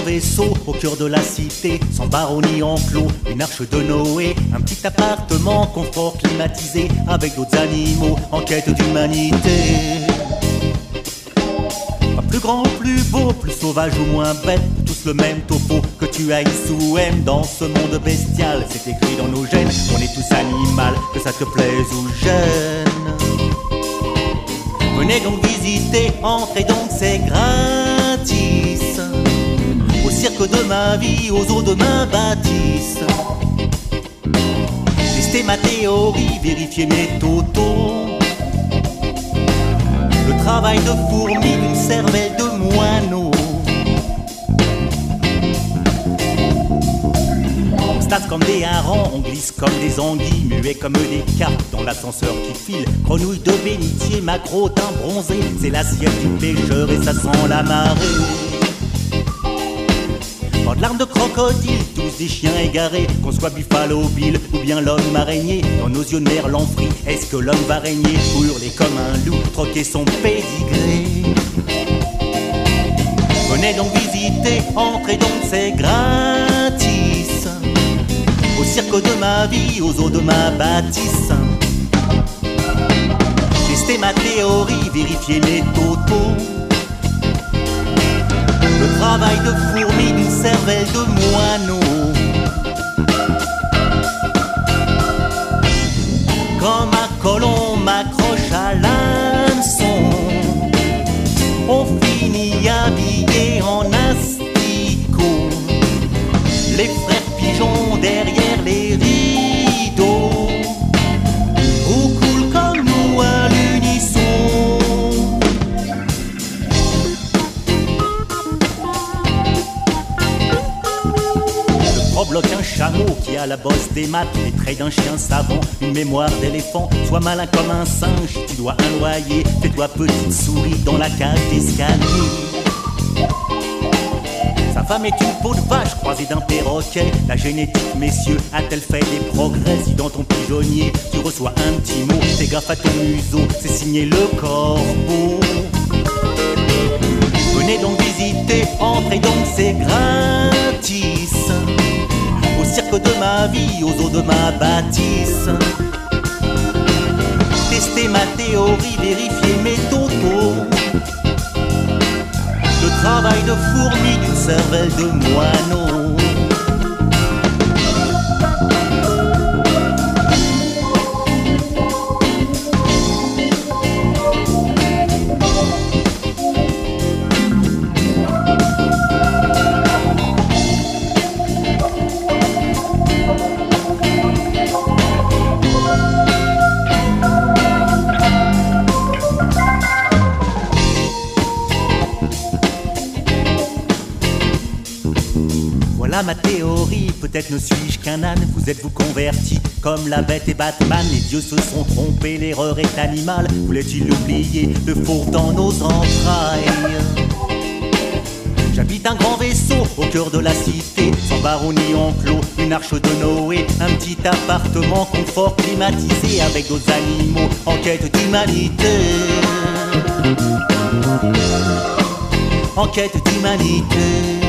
vaisseau au cœur de la cité, sans baronnie enclos, une arche de Noé, un petit appartement, confort climatisé, avec d'autres animaux en quête d'humanité. Pas plus grand, plus beau, plus sauvage ou moins bête, tous le même topo, que tu haïsses ou aimes dans ce monde bestial. C'est écrit dans nos gènes, on est tous animal, que ça te plaise ou gêne. Venez donc visiter, entrez donc, c'est gratis. Au cirque de ma vie, aux eaux de ma bâtisse. Testez ma théorie, vérifiez mes totaux. Le travail de fourmi d'une cervelle de moineau. On stasse comme des harengs, on glisse comme des anguilles, muets comme des carpes dans l'ascenseur qui file. Grenouille de bénitier, maquereau teint bronzé, c'est l'assiette du pêcheur et ça sent la marée. Pas de larmes de crocodile, tous des chiens égarés, qu'on soit Buffalo Bill ou bien l'homme araignée. Dans nos yeux de merlan frit, est-ce que l'homme va régner ou hurler comme un loup, troquer son pédigré? Venez donc visiter, entrez donc, c'est gratis. Au cirque de ma vie, aux eaux de ma bâtisse. Testez ma théorie, vérifiez mes totaux. Le travail de fourmi d'une cervelle de moineau. Comme un colon m'accroche à l'hameçon, on finit habillé en asticot. Les frères pigeons derrière les rideaux, où coule comme nous à l'unisson. Bloque un chameau qui a la bosse des maths, les traits d'un chien savant, une mémoire d'éléphant. Sois malin comme un singe, tu dois un loyer. Fais-toi petite souris dans la cage d'escalier. Sa femme est une peau de vache croisée d'un perroquet. La génétique, messieurs, a-t-elle fait des progrès? Si dans ton pigeonnier tu reçois un petit mot, fais gaffe à ton museau, c'est signé le corbeau. Venez donc visiter, entrez donc, c'est gratis. Au cirque de ma vie, aux eaux de ma bâtisse. Testez ma théorie, vérifiez mes totaux. Le travail de fourmi d'une cervelle de moineau. Voilà ma théorie, peut-être ne suis-je qu'un âne. Vous êtes-vous converti comme la bête et Batman? Les dieux se sont trompés, l'erreur est animale. Voulait-il oublier le fauve dans nos entrailles? J'habite un grand vaisseau au cœur de la cité, sans baronnie enclos, une arche de Noé, un petit appartement, confort climatisé, avec d'autres animaux en quête d'humanité. En quête d'humanité.